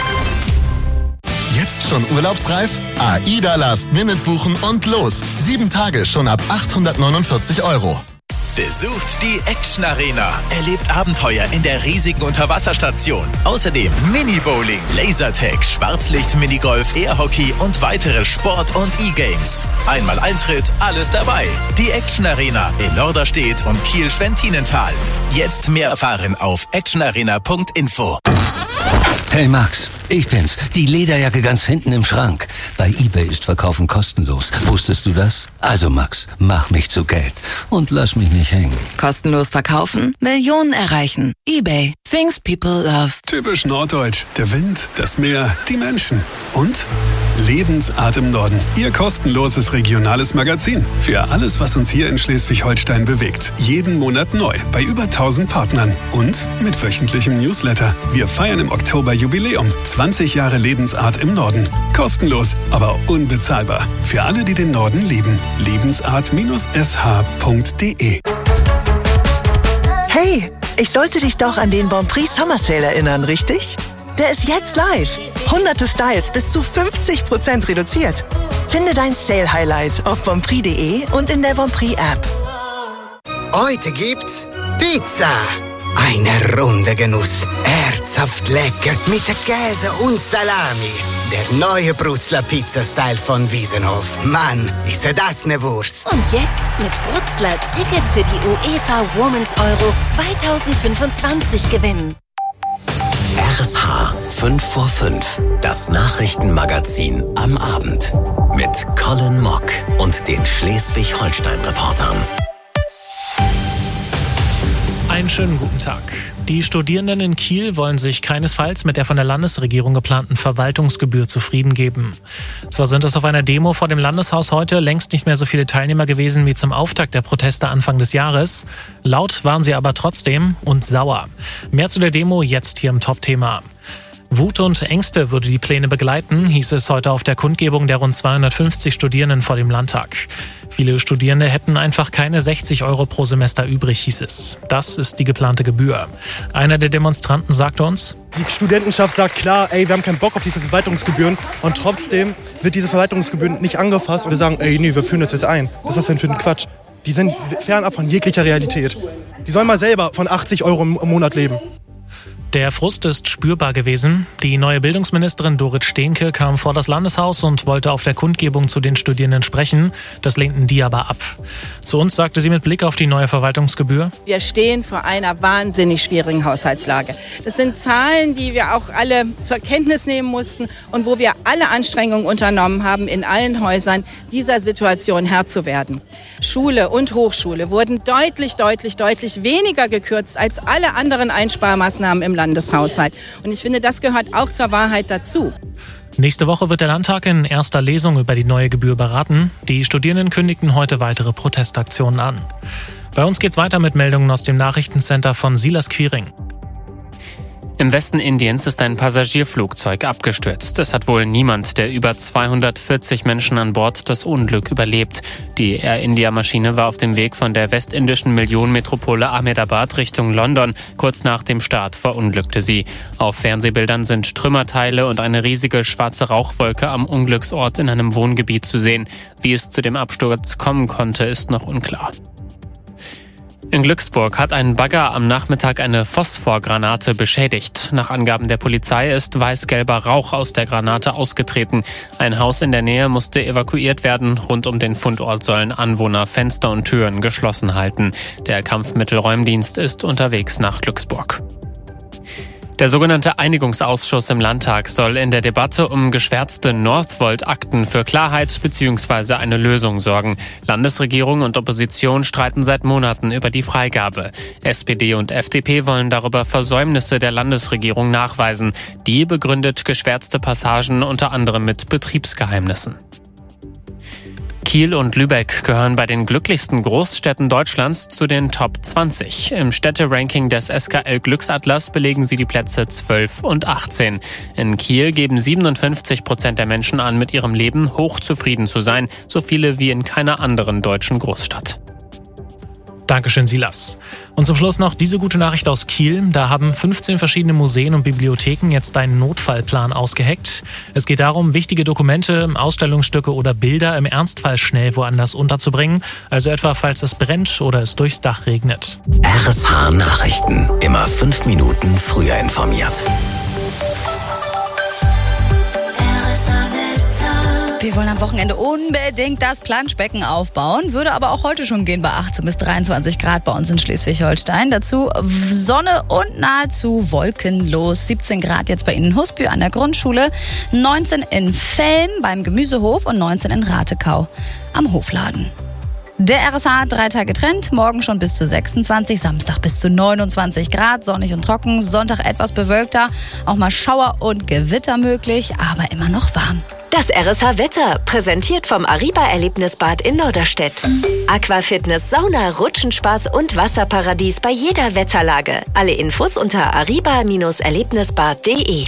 Jetzt schon urlaubsreif? AIDA Last Minute buchen und los. Sieben Tage schon ab achthundertneunundvierzig Euro. Besucht die Action Arena. Erlebt Abenteuer in der riesigen Unterwasserstation. Außerdem Mini-Bowling, Lasertag, Schwarzlicht-Minigolf, Airhockey und weitere Sport- und E-Games. Einmal Eintritt, alles dabei. Die Action Arena in Norderstedt und Kiel-Schwentinental. Jetzt mehr erfahren auf actionarena punkt info. Hey Max, ich bin's. Die Lederjacke ganz hinten im Schrank. Bei eBay ist Verkaufen kostenlos. Wusstest du das? Also Max, mach mich zu Geld und lass mich nicht hängen. Kostenlos verkaufen? Millionen erreichen. eBay. Things people love. Typisch norddeutsch. Der Wind, das Meer, die Menschen. Und Lebensart im Norden. Ihr kostenloses regionales Magazin. Für alles, was uns hier in Schleswig-Holstein bewegt. Jeden Monat neu. Bei über tausend Partnern. Und mit wöchentlichem Newsletter. Wir feiern im Oktober Jubiläum. zwanzig Jahre Lebensart im Norden. Kostenlos, aber unbezahlbar. Für alle, die den Norden lieben. lebensart s h punkt de. Hey, ich sollte dich doch an den Bonprix Summer Sale erinnern, richtig? Der ist jetzt live. Hunderte Styles bis zu fünfzig Prozent reduziert. Finde dein Sale-Highlight auf bonprix punkt de und in der Bonprix-App. Heute gibt's Pizza. Eine runde Genuss. Herzhaft lecker mit Käse und Salami. Der neue Brutzler Pizza-Style von Wiesenhof. Mann, ist das eine Wurst. Und jetzt mit Brutzler Tickets für die UEFA Women's Euro zweitausendfünfundzwanzig gewinnen. R S H fünf vor fünf, das Nachrichtenmagazin am Abend. Mit Colin Mock und den Schleswig-Holstein-Reportern. Einen schönen guten Tag. Die Studierenden in Kiel wollen sich keinesfalls mit der von der Landesregierung geplanten Verwaltungsgebühr zufrieden geben. Zwar sind es auf einer Demo vor dem Landeshaus heute längst nicht mehr so viele Teilnehmer gewesen wie zum Auftakt der Proteste Anfang des Jahres. Laut waren sie aber trotzdem und sauer. Mehr zu der Demo jetzt hier im Top-Thema. Wut und Ängste würde die Pläne begleiten, hieß es heute auf der Kundgebung der rund zweihundertfünfzig Studierenden vor dem Landtag. Viele Studierende hätten einfach keine sechzig Euro pro Semester übrig, hieß es. Das ist die geplante Gebühr. Einer der Demonstranten sagte uns: Die Studentenschaft sagt klar, ey, wir haben keinen Bock auf diese Verwaltungsgebühren, und trotzdem wird diese Verwaltungsgebühren nicht angefasst und wir sagen, ey, nee, wir führen das jetzt ein. Was ist das denn für ein Quatsch? Die sind fernab von jeglicher Realität. Die sollen mal selber von achtzig Euro im Monat leben. Der Frust ist spürbar gewesen. Die neue Bildungsministerin Dorit Stehnke kam vor das Landeshaus und wollte auf der Kundgebung zu den Studierenden sprechen. Das lehnten die aber ab. Zu uns sagte sie mit Blick auf die neue Verwaltungsgebühr: Wir stehen vor einer wahnsinnig schwierigen Haushaltslage. Das sind Zahlen, die wir auch alle zur Kenntnis nehmen mussten und wo wir alle Anstrengungen unternommen haben, in allen Häusern dieser Situation Herr zu werden. Schule und Hochschule wurden deutlich, deutlich, deutlich weniger gekürzt als alle anderen Einsparmaßnahmen im Landeshaushalt. Und ich finde, das gehört auch zur Wahrheit dazu. Nächste Woche wird der Landtag in erster Lesung über die neue Gebühr beraten. Die Studierenden kündigten heute weitere Protestaktionen an. Bei uns geht's weiter mit Meldungen aus dem Nachrichtencenter von Silas Quiring. Im Westen Indiens ist ein Passagierflugzeug abgestürzt. Es hat wohl niemand der über zweihundertvierzig Menschen an Bord das Unglück überlebt. Die Air India-Maschine war auf dem Weg von der westindischen Millionenmetropole Ahmedabad Richtung London. Kurz nach dem Start verunglückte sie. Auf Fernsehbildern sind Trümmerteile und eine riesige schwarze Rauchwolke am Unglücksort in einem Wohngebiet zu sehen. Wie es zu dem Absturz kommen konnte, ist noch unklar. In Glücksburg hat ein Bagger am Nachmittag eine Phosphorgranate beschädigt. Nach Angaben der Polizei ist weiß-gelber Rauch aus der Granate ausgetreten. Ein Haus in der Nähe musste evakuiert werden. Rund um den Fundort sollen Anwohner Fenster und Türen geschlossen halten. Der Kampfmittelräumdienst ist unterwegs nach Glücksburg. Der sogenannte Einigungsausschuss im Landtag soll in der Debatte um geschwärzte Northvolt-Akten für Klarheit bzw. eine Lösung sorgen. Landesregierung und Opposition streiten seit Monaten über die Freigabe. S P D und F D P wollen darüber Versäumnisse der Landesregierung nachweisen. Die begründet geschwärzte Passagen unter anderem mit Betriebsgeheimnissen. Kiel und Lübeck gehören bei den glücklichsten Großstädten Deutschlands zu den Top zwanzig. Im Städteranking des S K L Glücksatlas belegen sie die Plätze zwölf und achtzehn. In Kiel geben siebenundfünfzig Prozent der Menschen an, mit ihrem Leben hochzufrieden zu sein, so viele wie in keiner anderen deutschen Großstadt. Dankeschön, Silas. Und zum Schluss noch diese gute Nachricht aus Kiel. Da haben fünfzehn verschiedene Museen und Bibliotheken jetzt einen Notfallplan ausgeheckt. Es geht darum, wichtige Dokumente, Ausstellungsstücke oder Bilder im Ernstfall schnell woanders unterzubringen. Also etwa, falls es brennt oder es durchs Dach regnet. R S H Nachrichten. Immer fünf Minuten früher informiert. Wir wollen am Wochenende unbedingt das Planschbecken aufbauen, würde aber auch heute schon gehen bei achtzehn bis dreiundzwanzig Grad bei uns in Schleswig-Holstein. Dazu Sonne und nahezu wolkenlos. siebzehn Grad jetzt bei Ihnen in Husby an der Grundschule, neunzehn in Velm beim Gemüsehof und neunzehn in Ratekau am Hofladen. Der R S H drei Tage Trend, morgen schon bis zu sechsundzwanzig, Samstag bis zu neunundzwanzig Grad, sonnig und trocken, Sonntag etwas bewölkter, auch mal Schauer und Gewitter möglich, aber immer noch warm. Das R S H-Wetter, präsentiert vom Ariba-Erlebnisbad in Norderstedt. Aquafitness, Sauna, Rutschenspaß und Wasserparadies bei jeder Wetterlage. Alle Infos unter ariba Erlebnisbad punkt de.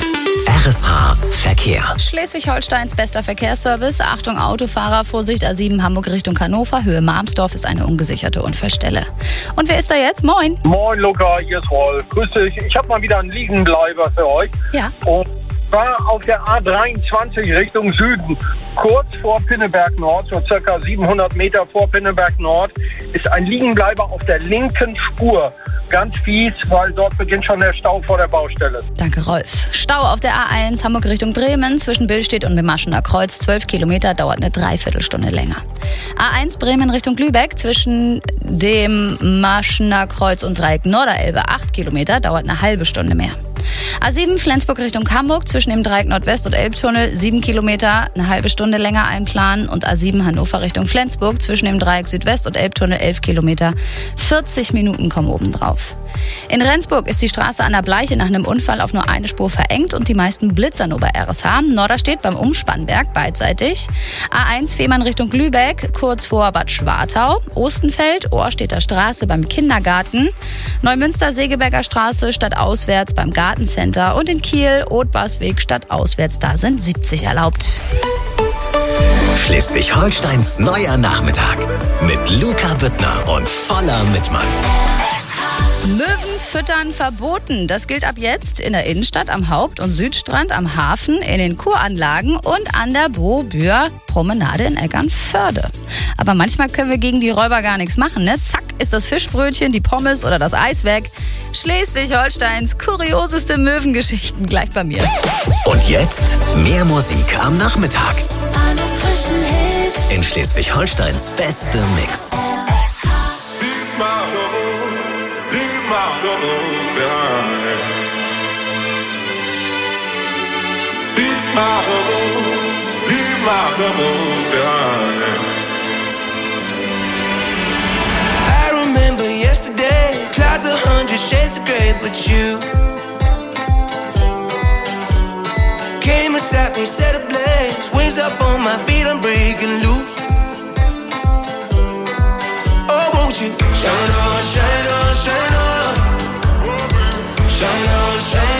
R S H Verkehr. Schleswig-Holsteins bester Verkehrsservice. Achtung Autofahrer, Vorsicht A sieben Hamburg Richtung Hannover. Höhe Marmsdorf ist eine ungesicherte Unfallstelle. Und wer ist da jetzt? Moin. Moin Luca, hier ist Rolf. Grüß dich. Ich habe mal wieder einen Liegenbleiber für euch. Ja. Und war auf der A dreiundzwanzig Richtung Süden. Kurz vor Pinneberg Nord, so circa siebenhundert Meter vor Pinneberg Nord, ist ein Liegenbleiber auf der linken Spur. Ganz fies, weil dort beginnt schon der Stau vor der Baustelle. Danke, Rolf. Stau auf der A eins Hamburg Richtung Bremen zwischen Billstedt und dem Maschener Kreuz. zwölf Kilometer, dauert eine Dreiviertelstunde länger. A eins Bremen Richtung Lübeck zwischen dem Maschener Kreuz und Dreieck Norderelbe. acht Kilometer, dauert eine halbe Stunde mehr. A sieben Flensburg Richtung Hamburg zwischen dem Dreieck Nordwest und Elbtunnel. sieben Kilometer, eine halbe Stunde länger einplanen. Und A sieben Hannover Richtung Flensburg zwischen dem Dreieck Südwest und Elbtunnel. elf Kilometer, vierzig Minuten kommen oben drauf. In Rendsburg ist die Straße an der Bleiche nach einem Unfall auf nur eine Spur verengt und die meisten Blitzer nur bei R S H. Norderstedt beim Umspannwerk beidseitig. A eins Fehmarn Richtung Lübeck, kurz vor Bad Schwartau. Ostenfeld, Ohrstedter Straße beim Kindergarten. Neumünster Segeberger Straße stadtauswärts beim Gartencenter. Und in Kiel Othbarsweg stadtauswärts, da sind siebzig erlaubt. Schleswig-Holsteins neuer Nachmittag mit Luca Büttner und voller Mitmacht. Möwen füttern verboten. Das gilt ab jetzt in der Innenstadt, am Haupt- und Südstrand, am Hafen, in den Kuranlagen und an der Bo-Bühr-Promenade in Eckernförde. Aber manchmal können wir gegen die Räuber gar nichts machen, ne? Zack, ist das Fischbrötchen, die Pommes oder das Eis weg. Schleswig-Holsteins kurioseste Möwengeschichten gleich bei mir. Und jetzt mehr Musik am Nachmittag. In Schleswig-Holsteins beste Mix. My troubles behind. Leave my troubles, leave my troubles behind. I remember yesterday, clouds a hundred shades of grey, but you came and sat me, set ablaze, wings up on my feet, I'm breaking loose. Oh, won't you shine on, shine on, shine on. Shine on, shine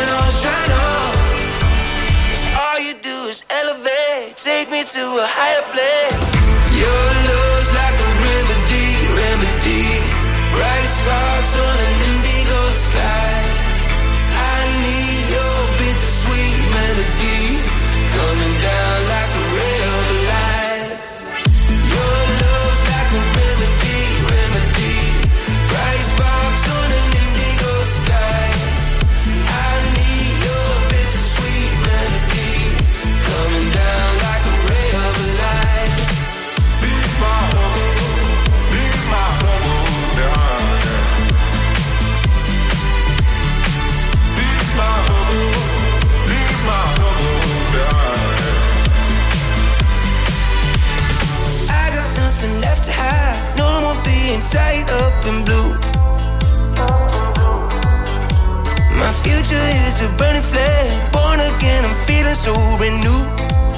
to a higher place. Your love's like a remedy, remedy. Bright sparks on an indigo sky. I need your bittersweet melody coming down like a ray of light. Your love's like a remedy, remedy. Bright sparks on an indigo sky. I need your bittersweet melody coming down like a ray of light. Be my home, be my home, yeah. Be my home, be my home, yeah. I got nothing left to hide, no more being tied up in blue. My future is a burning flame, born again, I'm feeling so renewed.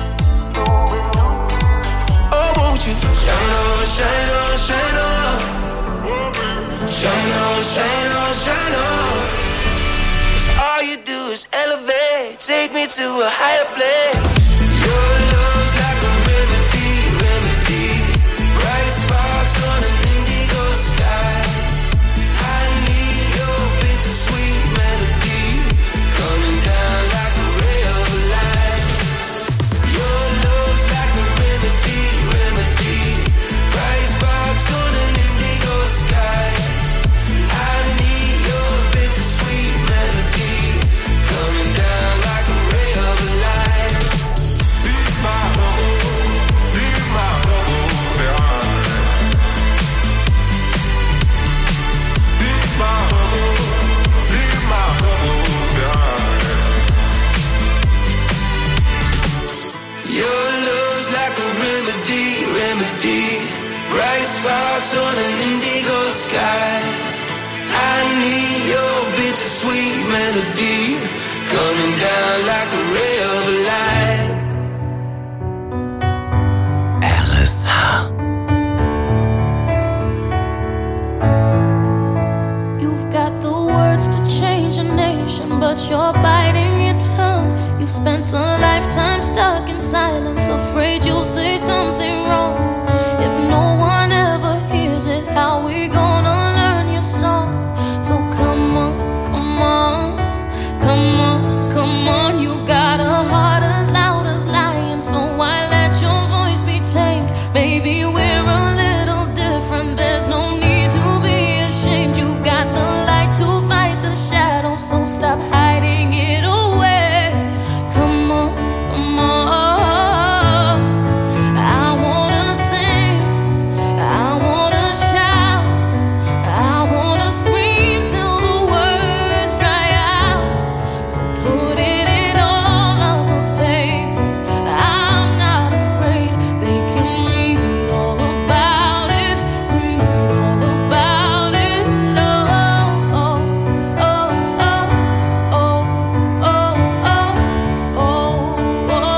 Oh, won't you shine on, shine on, shine on. Shine on, shine on, shine on. 'Cause all you do is elevate, take me to a higher place. Your love's like a remedy, remedy. Bright sparks on an indigo sky. I need your bittersweet melody coming down like a ray of light. Your love's like a remedy, remedy. Bright sparks on an indigo sky. I need your bittersweet melody coming down like a ray of light. Be my home, be my home, yeah. Be my home, be my home, yeah. Your love's like a remedy, remedy. Bright sparks on an indigo sky. I need your bittersweet melody coming down like a ray of light. R S H. You've got the words to change a nation, but you're biting your tongue. You've spent a lifetime stuck in silence, afraid you'll say something wrong. If no one ever hears it, how we gonna learn your song? So come on, come on, come on, come on. You've got a heart as loud as lion, so why let your voice be tamed? Maybe we're a little different, there's no need to be ashamed. You've got the light to fight the shadow, so stop hiding it away. Come on, come on. I wanna sing, I wanna shout, I wanna scream till the words dry out. So put it in all of the papers. I'm not afraid, they can read all about it, read all about it. Oh, oh, oh, oh, oh, oh, oh, oh, oh,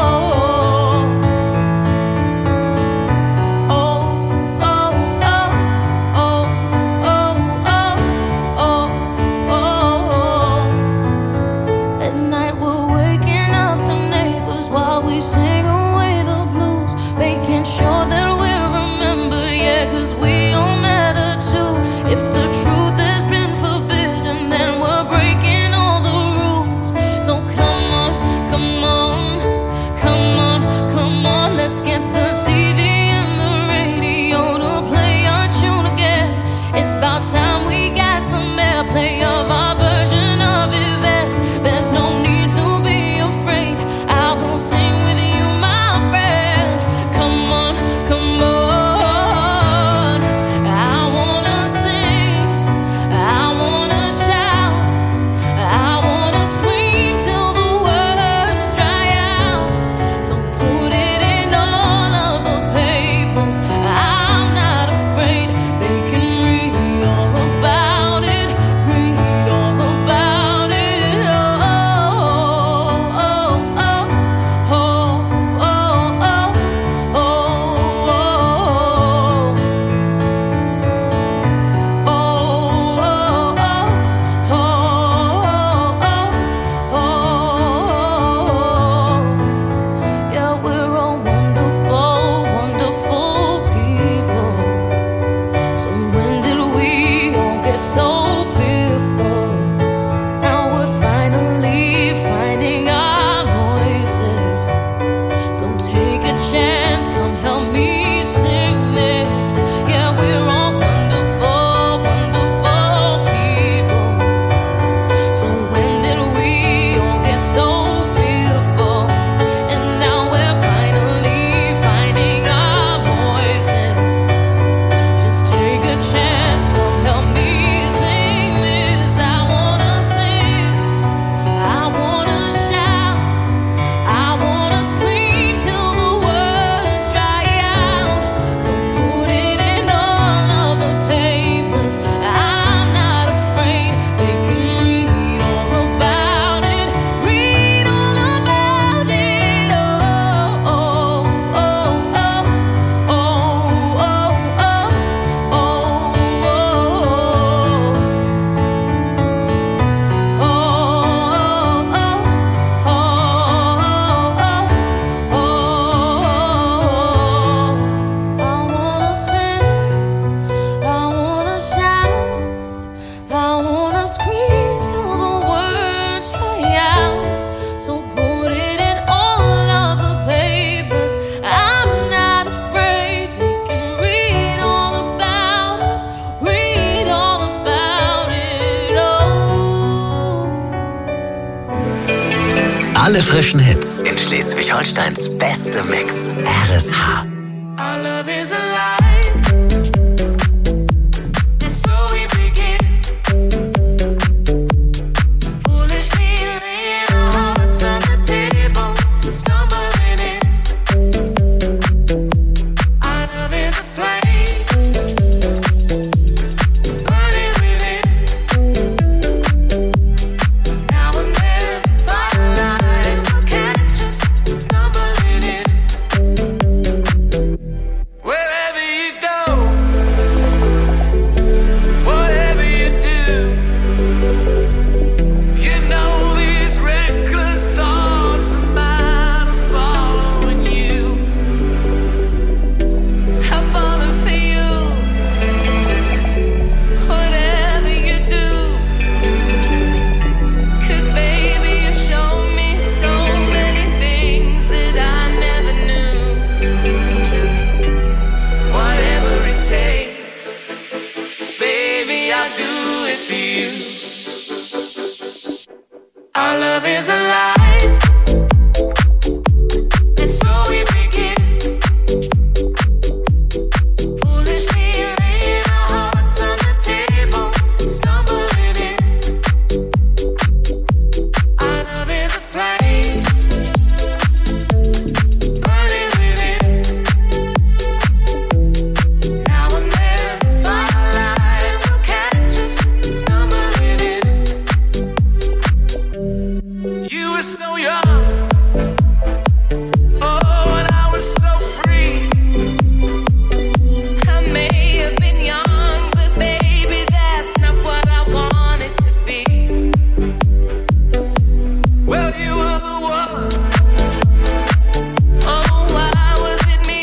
At night we're waking up the neighbors while we sing away the blues, making sure that we're remembered, yeah, 'cause we all matter too. If the truth has been forbidden, then we're breaking all the rules. So come on, come on, come on, come on, let's get the T V and the radio to play our tune again. It's about time we got some airplay of our version of events. There's no need to be afraid, I will sing with you, my friend. Come on, come on. I wanna sing, I wanna shout, I wanna scream till the words dry out. So put it in all of the papers. I'm not afraid, they can read all about it, read Alle frischen Hits in Schleswig-Holsteins beste Mix. R S H. Our love is alive. So we begin. Foolishly laying our hearts on the table, stumbling in. Our love is a flame, burning within. Now and then, firelight will catch us stumbling in. Wherever you go, whatever you do, you know these reckless thoughts of mine are following you. I'm falling for you. Whatever you do, 'cause baby you show me so many things that I never knew. Whatever it takes, baby, I'll do it for you. Our love is alive.